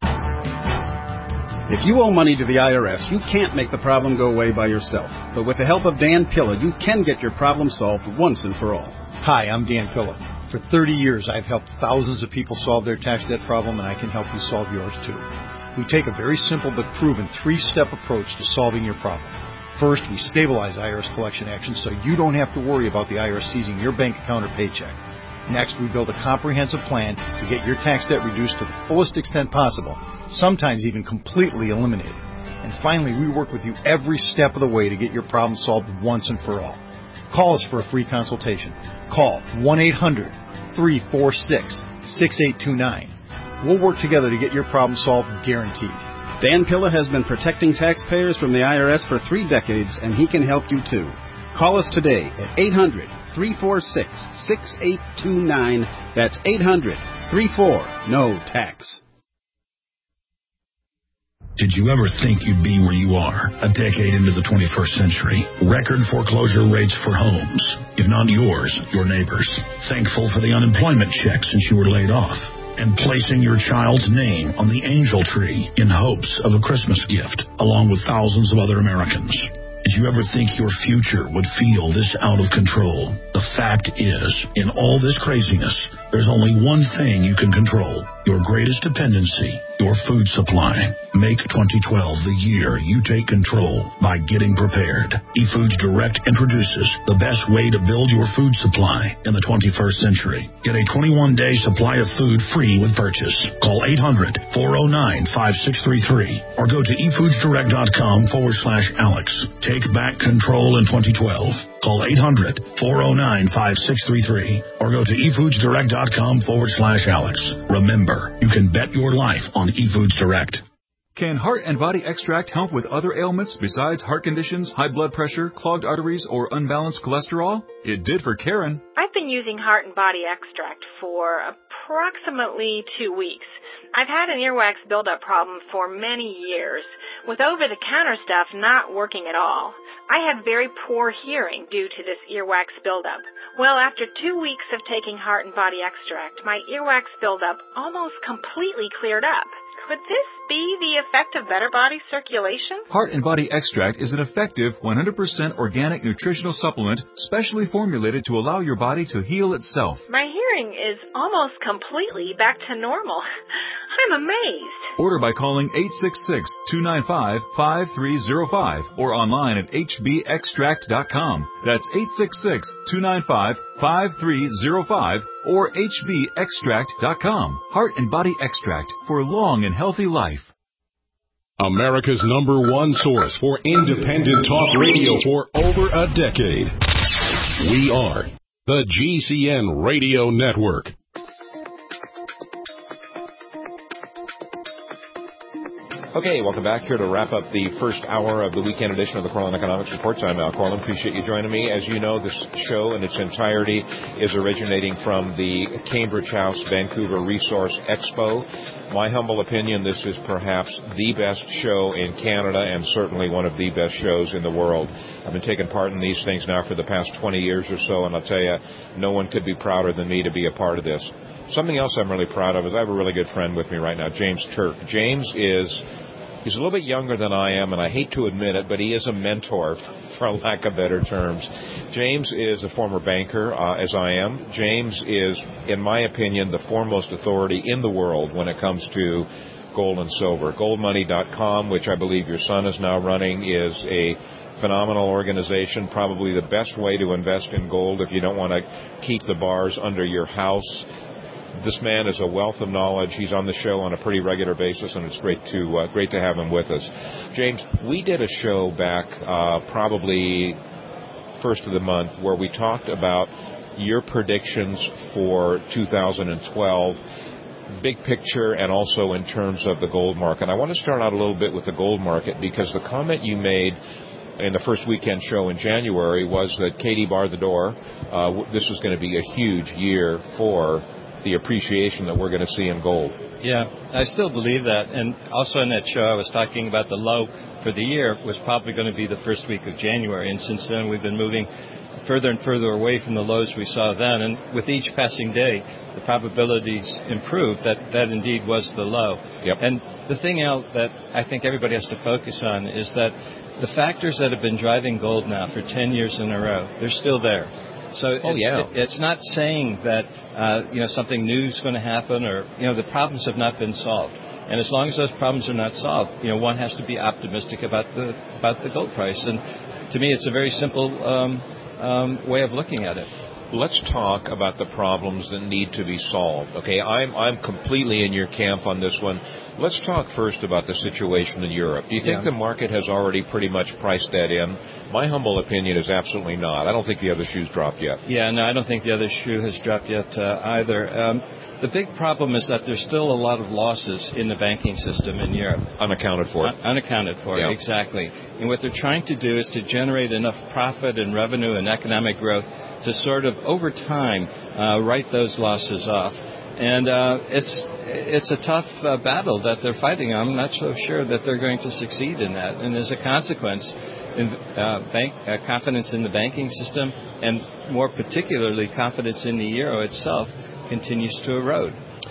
If you owe money to the I R S, you can't make the problem go away by yourself. But with the help of Dan Pilla, you can get your problem solved once and for all. Hi, I'm Dan Pilla. For thirty years, I've helped thousands of people solve their tax debt problem, and I can help you solve yours too. We take a very simple but proven three-step approach to solving your problem. First, we stabilize I R S collection actions so you don't have to worry about the I R S seizing your bank account or paycheck. Next, we build a comprehensive plan to get your tax debt reduced to the fullest extent possible, sometimes even completely eliminated. And finally, we work with you every step of the way to get your problem solved once and for all. Call us for a free consultation. Call one eight hundred, three four six, six eight two nine. We'll work together to get your problem solved, guaranteed. Dan Pilla has been protecting taxpayers from the I R S for three decades, and he can help you too. Call us today at eight hundred, three four six, six eight two nine. That's eight hundred, three four, N O tax. Did you ever think you'd be where you are a decade into the twenty-first century? Record foreclosure rates for homes, if not yours, your neighbors. Thankful for the unemployment check since you were laid off. and placing your child's name on the angel tree in hopes of a Christmas gift, along with thousands of other Americans. Did you ever think your future would feel this out of control? The fact is, in all this craziness, there's only one thing you can control: your greatest dependency, your food supply. Make twenty twelve the year you take control by getting prepared. eFoods Direct introduces the best way to build your food supply in the twenty-first century. Get a twenty-one day supply of food free with purchase. Call eight hundred, four oh nine, five six three three or go to efoodsdirect.com forward slash Alex. Take back control in twenty twelve. Call eight hundred, four oh nine, five six three three or go to efoodsdirect.com forward slash Alex. Remember, you can bet your life on eFoods Direct. Can Heart and Body Extract help with other ailments besides heart conditions, high blood pressure, clogged arteries, or unbalanced cholesterol? It did for Karen. I've been using Heart and Body Extract for approximately two weeks. I've had an earwax buildup problem for many years, with over-the-counter stuff not working at all. I had very poor hearing due to this earwax buildup. Well, after two weeks of taking Heart and Body Extract, my earwax buildup almost completely cleared up. Could this be the effect of better body circulation? Heart and Body Extract is an effective one hundred percent organic nutritional supplement specially formulated to allow your body to heal itself. My hearing is almost completely back to normal. I'm amazed. Order by calling eight six six, two nine five, five three zero five or online at h b extract dot com. That's eight six six, two nine five, five three zero five or h b extract dot com. Heart and Body Extract for long and healthy life. America's number one source for independent talk radio for over a decade. We are the G C N Radio Network. Okay, welcome back here to wrap up the first hour of the weekend edition of the Corlin Economics Reports. I'm Al Corlin. Appreciate you joining me. As you know, this show in its entirety is originating from the Cambridge House Vancouver Resource Expo. My humble opinion, this is perhaps the best show in Canada and certainly one of the best shows in the world. I've been taking part in these things now for the past twenty years or so, and I'll tell you, no one could be prouder than me to be a part of this. Something else I'm really proud of is I have a really good friend with me right now, James Turk. James is... He's a little bit younger than I am, and I hate to admit it, but he is a mentor, for lack of better terms. James is a former banker, uh, as I am. James is, in my opinion, the foremost authority in the world when it comes to gold and silver. gold money dot com, which I believe your son is now running, is a phenomenal organization, probably the best way to invest in gold if you don't want to keep the bars under your house. This man is a wealth of knowledge. He's on the show on a pretty regular basis, and it's great to uh, great to have him with us. James, we did a show back uh, probably first of the month where we talked about your predictions for two thousand twelve, big picture, and also in terms of the gold market. I want to start out a little bit with the gold market because the comment you made in the first weekend show in January was that Katie barred the door. Uh, this was going to be a huge year for the appreciation that we're going to see in gold. Yeah, I still believe that. And also in that show, I was talking about the low for the year was probably going to be the first week of January. And since then, we've been moving further and further away from the lows we saw then. And with each passing day, the probabilities improve that that indeed was the low. Yep. And the thing, Al, that I think everybody has to focus on is that the factors that have been driving gold now for ten years in a row, they're still there. So oh, it's, yeah. it, it's not saying that uh, you know something new is going to happen, or you know the problems have not been solved. And as long as those problems are not solved, you know one has to be optimistic about the about the gold price. And to me, it's a very simple um, um, way of looking at it. Let's talk about the problems that need to be solved. Okay, I'm I'm completely in your camp on this one. Let's talk first about the situation in Europe. Do you think yeah. the market has already pretty much priced that in? My humble opinion is absolutely not. I don't think the other shoe's dropped yet. Yeah, no, I don't think the other shoe has dropped yet uh, either. Um, the big problem is that there's still a lot of losses in the banking system in Europe. Unaccounted for. Un- unaccounted for, yeah. exactly. And what they're trying to do is to generate enough profit and revenue and economic growth to sort of, over time, uh, write those losses off. And uh, it's it's a tough uh, battle that they're fighting. I'm not so sure that they're going to succeed in that. And as a consequence, in, uh, bank uh, confidence in the banking system, and more particularly confidence in the euro itself, continues to erode.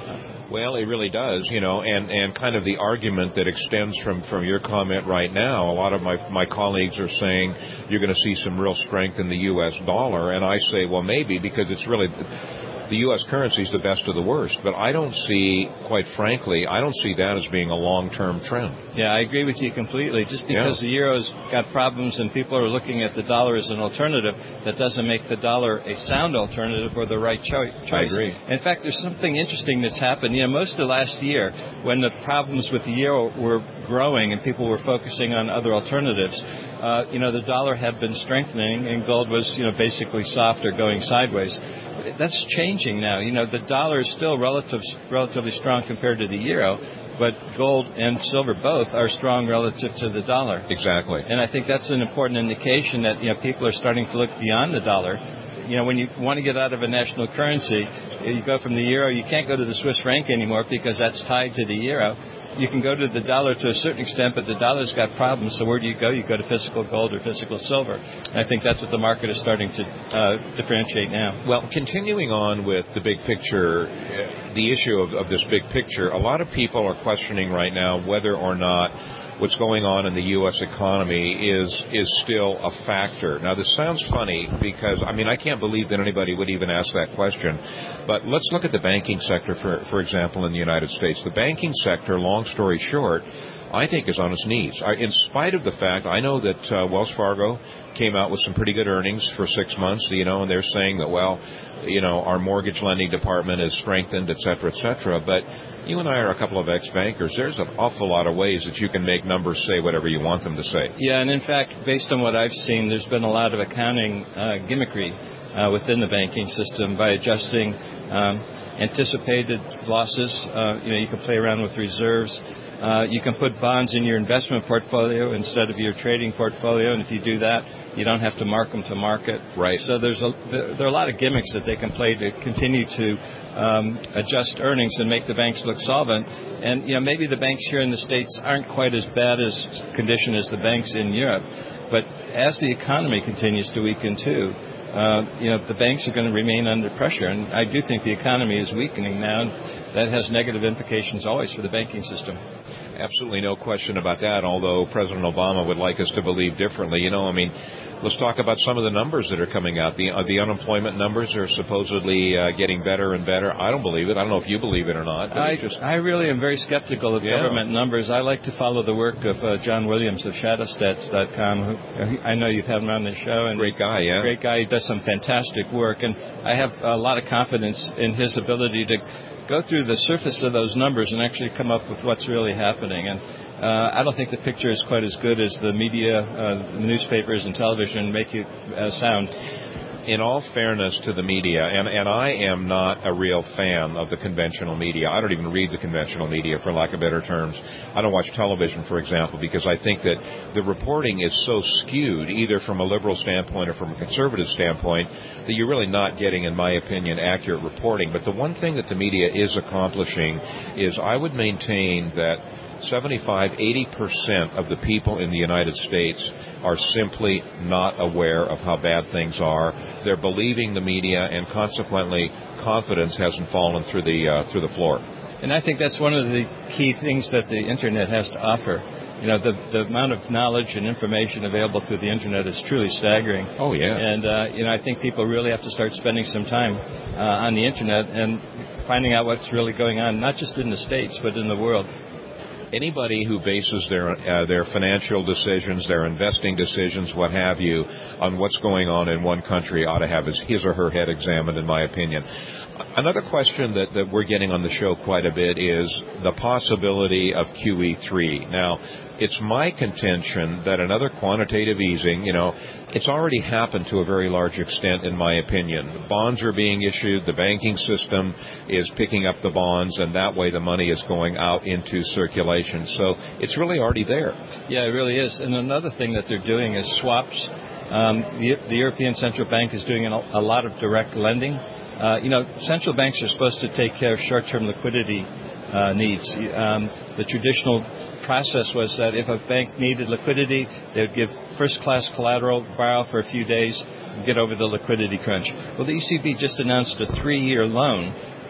Well, it really does, you know, and, and kind of the argument that extends from, from your comment right now. A lot of my my colleagues are saying you're going to see some real strength in the U S dollar, and I say, well, maybe, because it's really... the U S currency is the best of the worst, but I don't see, quite frankly, I don't see that as being a long-term trend. Yeah, I agree with you completely. Just because yeah. the euro's got problems and people are looking at the dollar as an alternative, that doesn't make the dollar a sound alternative or the right cho- choice. I agree. In fact, there's something interesting that's happened. You know, most of last year, when the problems with the euro were growing and people were focusing on other alternatives, uh, you know, the dollar had been strengthening and gold was, you know, basically soft or going sideways. That's changing now. You know, the dollar is still relative, relatively strong compared to the euro, but gold and silver both are strong relative to the dollar. Exactly. And I think that's an important indication that, you know, people are starting to look beyond the dollar. You know, when you want to get out of a national currency, you go from the euro, you can't go to the Swiss franc anymore because that's tied to the euro. You can go to the dollar to a certain extent, but the dollar's got problems, so where do you go? You go to physical gold or physical silver. And I think that's what the market is starting to uh, differentiate now. Well, continuing on with the big picture, the issue of, of this big picture, a lot of people are questioning right now whether or not what's going on in the U S economy is is still a factor. Now, this sounds funny because, I mean, I can't believe that anybody would even ask that question. But let's look at the banking sector, for, for example, in the United States. The banking sector, long story short, I think is on its knees. In spite of the fact, I know that uh, Wells Fargo came out with some pretty good earnings for six months, you know, and they're saying that, well, you know, our mortgage lending department is strengthened, et cetera, et cetera. But you and I are a couple of ex-bankers. There's an awful lot of ways that you can make numbers say whatever you want them to say. Yeah, and in fact, based on what I've seen, there's been a lot of accounting uh, gimmickry uh, within the banking system by adjusting um, anticipated losses. Uh, you know, you can play around with reserves. Uh, you can put bonds in your investment portfolio instead of your trading portfolio, and if you do that, you don't have to mark them to market. Right. So there's a, there are a lot of gimmicks that they can play to continue to um, adjust earnings and make the banks look solvent. And, you know, maybe the banks here in the States aren't quite as bad as condition as the banks in Europe, but as the economy continues to weaken too, Uh, you know, the banks are going to remain under pressure. And I do think the economy is weakening now, and that has negative implications always for the banking system. Absolutely no question about that, although President Obama would like us to believe differently. You know, I mean, let's talk about some of the numbers that are coming out. The, uh, the unemployment numbers are supposedly uh, getting better and better. I don't believe it. I don't know if you believe it or not. I, just... I really am very skeptical of yeah. government numbers. I like to follow the work of uh, John Williams of shadow stats dot com. Who, I know you've had him on the show. And great guy, yeah. Great guy. He does some fantastic work. And I have a lot of confidence in his ability to go through the surface of those numbers and actually come up with what's really happening. And uh, I don't think the picture is quite as good as the media, uh, the newspapers and television make it uh, sound. In all fairness to the media, and, and I am not a real fan of the conventional media. I don't even read the conventional media, for lack of better terms. I don't watch television, for example, because I think that the reporting is so skewed, either from a liberal standpoint or from a conservative standpoint, that you're really not getting, in my opinion, accurate reporting. But the one thing that the media is accomplishing is I would maintain that seventy-five, eighty percent of the people in the United States are simply not aware of how bad things are. They're believing the media, and consequently, confidence hasn't fallen through the uh, through the floor. And I think that's one of the key things that the Internet has to offer. You know, the the amount of knowledge and information available through the Internet is truly staggering. Oh, yeah. And, uh, you know, I think people really have to start spending some time uh, on the Internet and finding out what's really going on, not just in the States, but in the world. Anybody who bases their uh, their financial decisions, their investing decisions, what have you, on what's going on in one country ought to have his, his or her head examined, in my opinion. Another question that, that we're getting on the show quite a bit is the possibility of Q E three. Now, it's my contention that another quantitative easing, you know, it's already happened to a very large extent, in my opinion. Bonds are being issued, the banking system is picking up the bonds, and that way the money is going out into circulation. So it's really already there. Yeah, it really is. And another thing that they're doing is swaps. Um, the, the European Central Bank is doing a lot of direct lending. Uh, you know, central banks are supposed to take care of short-term liquidity uh, needs. Um, the traditional process was that if a bank needed liquidity, they would give first-class collateral, borrow for a few days, and get over the liquidity crunch. Well, the E C B just announced a three-year loan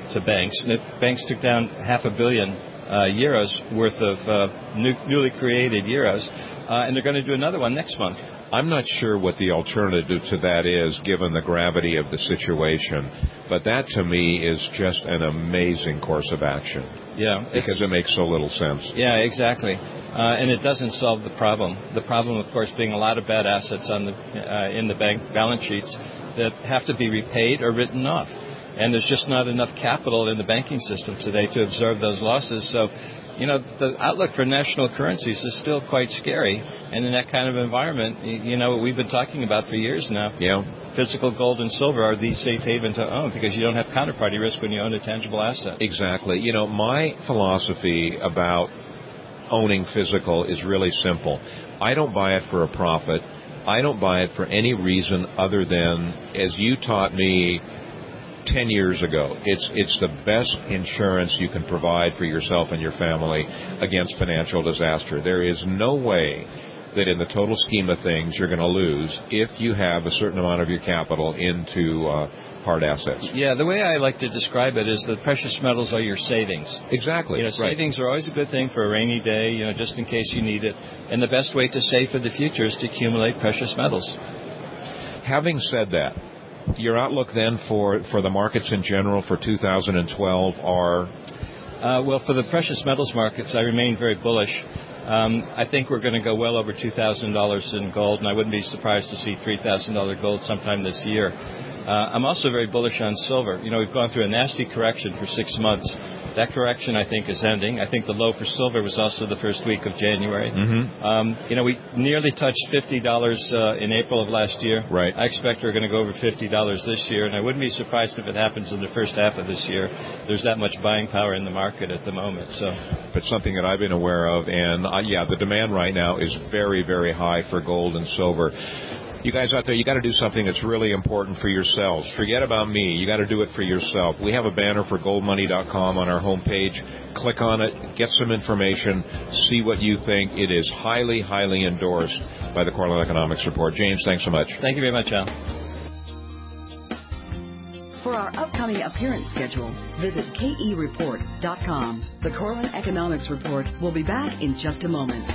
to banks. And it, banks took down half a billion uh, euros worth of uh, new, newly created euros, uh, and they're going to do another one next month. I'm not sure what the alternative to that is, given the gravity of the situation, but that to me is just an amazing course of action. Yeah, because it makes so little sense. Yeah, exactly, uh, and it doesn't solve the problem. The problem, of course, being a lot of bad assets on the uh, in the bank balance sheets that have to be repaid or written off, and there's just not enough capital in the banking system today to absorb those losses. So, you know, the outlook for national currencies is still quite scary. And in that kind of environment, you know, what we've been talking about for years now. Yeah. Physical gold and silver are the safe haven to own because you don't have counterparty risk when you own a tangible asset. Exactly. You know, my philosophy about owning physical is really simple. I don't buy it for a profit. I don't buy it for any reason other than, as you taught me ten years ago, it's it's the best insurance you can provide for yourself and your family against financial disaster. There is no way that in the total scheme of things you're going to lose if you have a certain amount of your capital into uh, hard assets. Yeah, the way I like to describe it is that precious metals are your savings. Exactly. You know, right. Savings are always a good thing for a rainy day, you know, just in case you need it. And the best way to save for the future is to accumulate precious metals. Having said that, your outlook then for, for the markets in general for two thousand twelve are? Uh, well, for the precious metals markets, I remain very bullish. Um, I think we're going to go well over two thousand dollars in gold, and I wouldn't be surprised to see three thousand dollars gold sometime this year. Uh, I'm also very bullish on silver. You know, we've gone through a nasty correction for six months. That correction, I think, is ending. I think the low for silver was also the first week of January. Mm-hmm. Um, you know, we nearly touched fifty dollars uh, in April of last year. Right. I expect we're going to go over fifty dollars this year, and I wouldn't be surprised if it happens in the first half of this year. There's that much buying power in the market at the moment. So, but something that I've been aware of, and uh, yeah, the demand right now is very, very high for gold and silver. You guys out there, you got to do something that's really important for yourselves. Forget about me. You got to do it for yourself. We have a banner for gold money dot com on our homepage. Click on it, get some information, see what you think. It is highly, highly endorsed by the Cornell Economics Report. James, thanks so much. Thank you very much, Al. For our upcoming appearance schedule, visit K E report dot com. The Cornell Economics Report will be back in just a moment.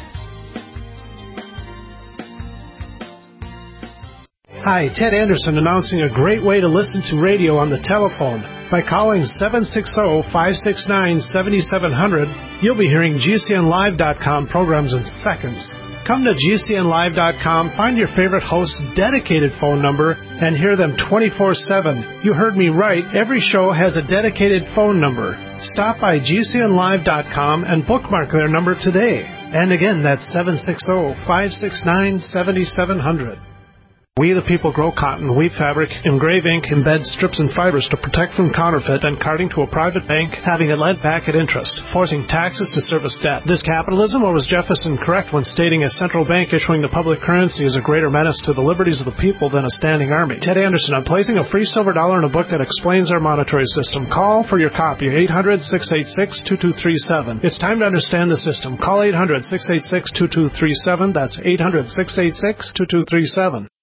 Hi, Ted Anderson announcing a great way to listen to radio on the telephone. By calling seven six zero, five six nine, seven seven zero zero, you'll be hearing G C N live dot com programs in seconds. Come to G C N live dot com, find your favorite host's dedicated phone number, and hear them twenty-four seven. You heard me right, every show has a dedicated phone number. Stop by G C N live dot com and bookmark their number today. And again, that's seven six zero, five six nine, seven seven zero zero. We the people grow cotton, weave fabric, engrave ink, embed strips and fibers to protect from counterfeit and carting to a private bank, having it lent back at interest, forcing taxes to service debt. This capitalism, or was Jefferson correct when stating a central bank issuing the public currency is a greater menace to the liberties of the people than a standing army? Ted Anderson, I'm placing a free silver dollar in a book that explains our monetary system. Call for your copy, eight hundred, six eight six, two two three seven. It's time to understand the system. Call eight hundred, six eight six, two two three seven. That's eight hundred, six eight six, two two three seven.